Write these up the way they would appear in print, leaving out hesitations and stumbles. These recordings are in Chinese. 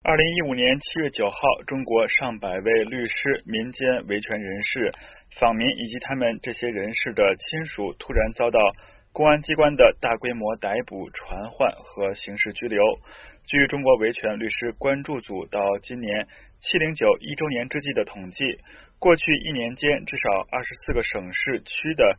2015年7月9号，中国上百位律师、民间维权人士、访民以及他们这些人士的亲属突然遭到公安机关的大规模逮捕、传唤和刑事拘留。据中国维权律师关注组到今年709 1周年之际的统计，过去1年间，至少24个省市区的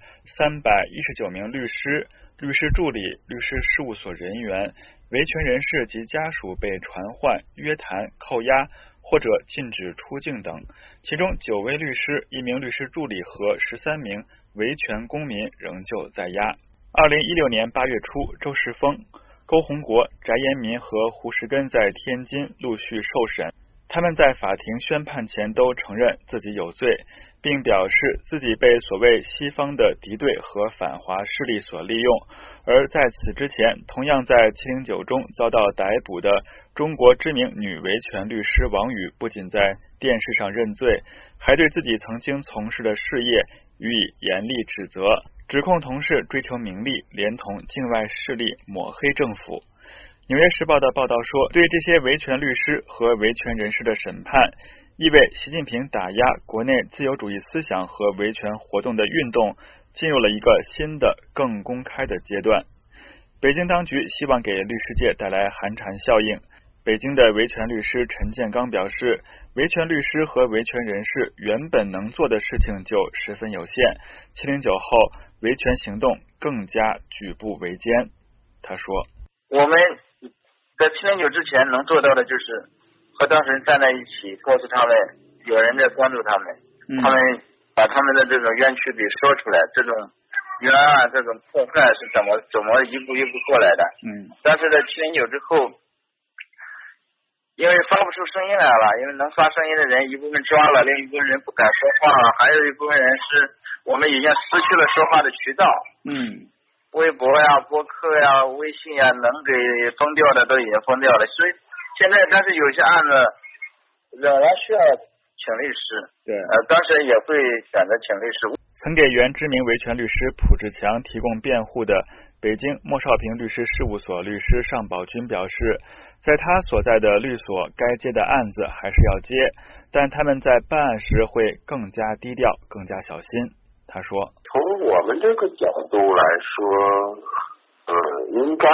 319名律师、律师助理、律师事务所人员、维权人士及家属被传唤、约谈、扣押或者禁止出境等，其中9位律师、1名律师助理和13名维权公民仍旧在押。2016年8月初，周世峰、勾洪国、翟延民和胡石根在天津陆续受审，他们在法庭宣判前都承认自己有罪，并表示自己被所谓西方的敌对和反华势力所利用。而在此之前，同样在709中遭到逮捕的中国知名女维权律师王宇，不仅在电视上认罪，还对自己曾经从事的事业予以严厉指责，指控同事追求名利，连同境外势力抹黑政府。纽约时报的报道说，对这些维权律师和维权人士的审判，意味习近平打压国内自由主义思想和维权活动的运动进入了一个新的、更公开的阶段。北京当局希望给律师界带来寒蝉效应。北京的维权律师陈建刚表示，维权律师和维权人士原本能做的事情就十分有限，709后维权行动更加举步维艰。他说， 我们在709之前能做到的就是和当事人站在一起，告诉他们有人在关注他们，他们把他们的这种冤屈给说出来，这种冤案、这种破坏是怎么一步一步过来的。但是在709之后，因为发不出声音来了，因为能发声音的人一部分抓了，另一部分人不敢说话了，还有一部分人是我们已经失去了说话的渠道。微博呀、博客呀、微信呀，能给封掉的都已经封掉了，所以现在但是有些案子仍然需要请律师。当事人也会选择请律师。 曾给原知名维权律师蒲志强提供辩护的北京莫少平律师事务所律师尚宝军表示，在他所在的律所，该接的案子还是要接，但他们在办案时会更加低调、更加小心。他说， 从我们这个角度来说，应该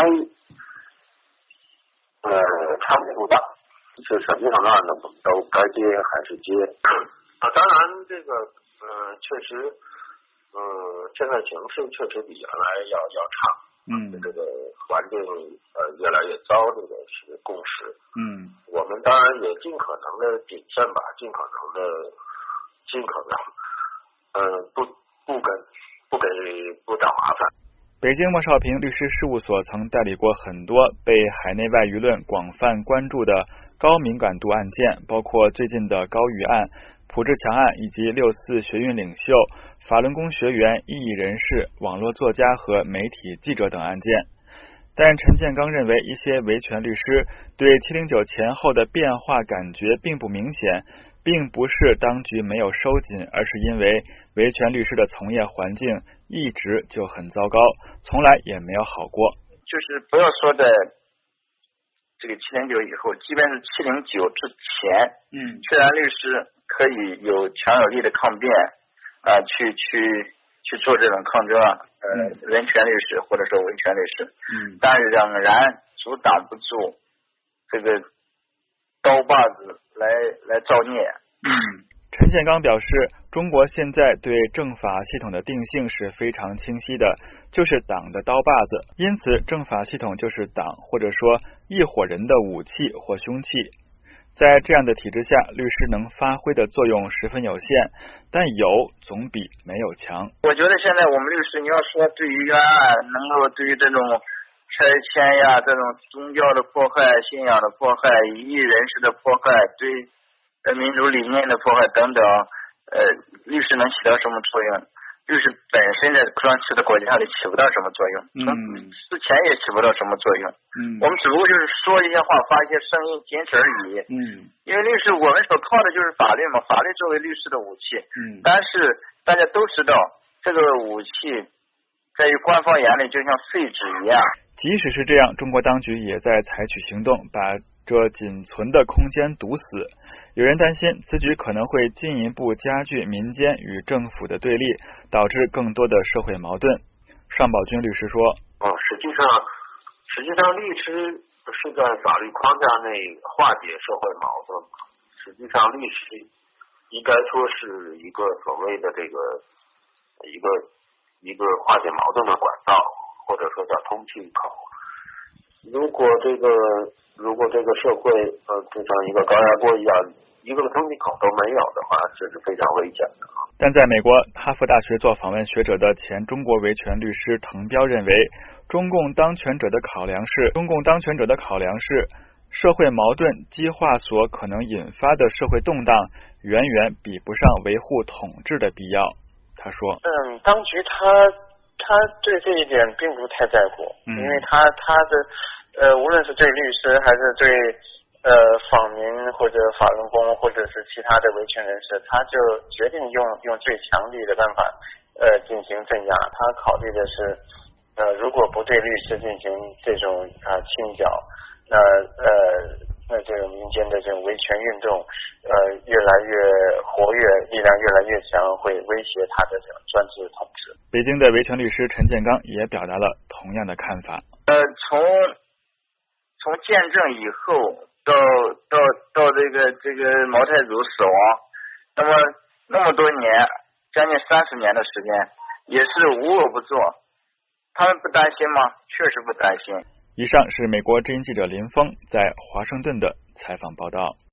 差不大，是什么样的案子都该接还是接。当然这个确实现在形势确实比原来要差，这个环境越来越糟，这个是共识。我们当然也尽可能的谨慎吧，尽可能不找麻烦。 北京莫少平律师事务所曾代理过很多被海内外舆论广泛关注的高敏感度案件，包括最近的高宇案、蒲志强案以及6·4学运领袖、法轮功学员、异议人士、网络作家和媒体记者等案件。但陈建刚认为，一些维权律师对709前后的变化感觉并不明显，并不是当局没有收紧，而是因为维权律师的从业环境一直就很糟糕，从来也没有好过。 就是不要说在这个709以后，即便是709之前，虽然律师可以有强有力的抗辩去做这种抗争人权律师或者说维权律师，但是仍然阻挡不住这个刀把子来造孽。 陈建刚表示，中国现在对政法系统的定性是非常清晰的，就是党的刀把子，因此政法系统就是党或者说一伙人的武器或凶器。在这样的体制下，律师能发挥的作用十分有限，但有总比没有强。 我觉得现在我们律师，你要说对于冤案能够对于这种拆迁呀、这种宗教的迫害、信仰的迫害、异议人士的迫害、对民主理念的迫害等等，律师能起到什么作用？律师本身在当时的国家里起不到什么作用，从之前也起不到什么作用。我们只不过就是说一些话，发一些声音，仅此而已。因为律师我们所靠的就是法律嘛，法律作为律师的武器。但是大家都知道，这个武器在于官方眼里就像废纸一样。 即使是这样，中国当局也在采取行动，把这仅存的空间堵死。有人担心此举可能会进一步加剧民间与政府的对立，导致更多的社会矛盾。尚宝军律师说： 实际上律师是在法律框架内化解社会矛盾，实际上律师应该说是一个所谓的这个一个化解矛盾的管道，或者说叫通气口。如果这个社会就像一个高压锅一样，一个通气口都没有的话，这是非常危险的。 但在美国哈佛大学做访问学者的前中国维权律师滕彪认为，中共当权者的考量是社会矛盾激化所可能引发的社会动荡远远比不上维护统治的必要。他说当局他对这一点并不太在乎，因为他的无论是对律师还是对访民或者法轮功或者是其他的维权人士，他就决定用最强力的办法进行镇压。他考虑的是如果不对律师进行这种清剿，那这个民间的这种维权运动越来越活跃，力量越来越强，会威胁他的这种专制统治。 北京的维权律师陈建刚也表达了同样的看法。 从见证以后到这个毛太祖死亡，那么多年，将近30年的时间，也是无恶不作。他们不担心吗？确实不担心。 以上是美国之音记者林峰在华盛顿的采访报道。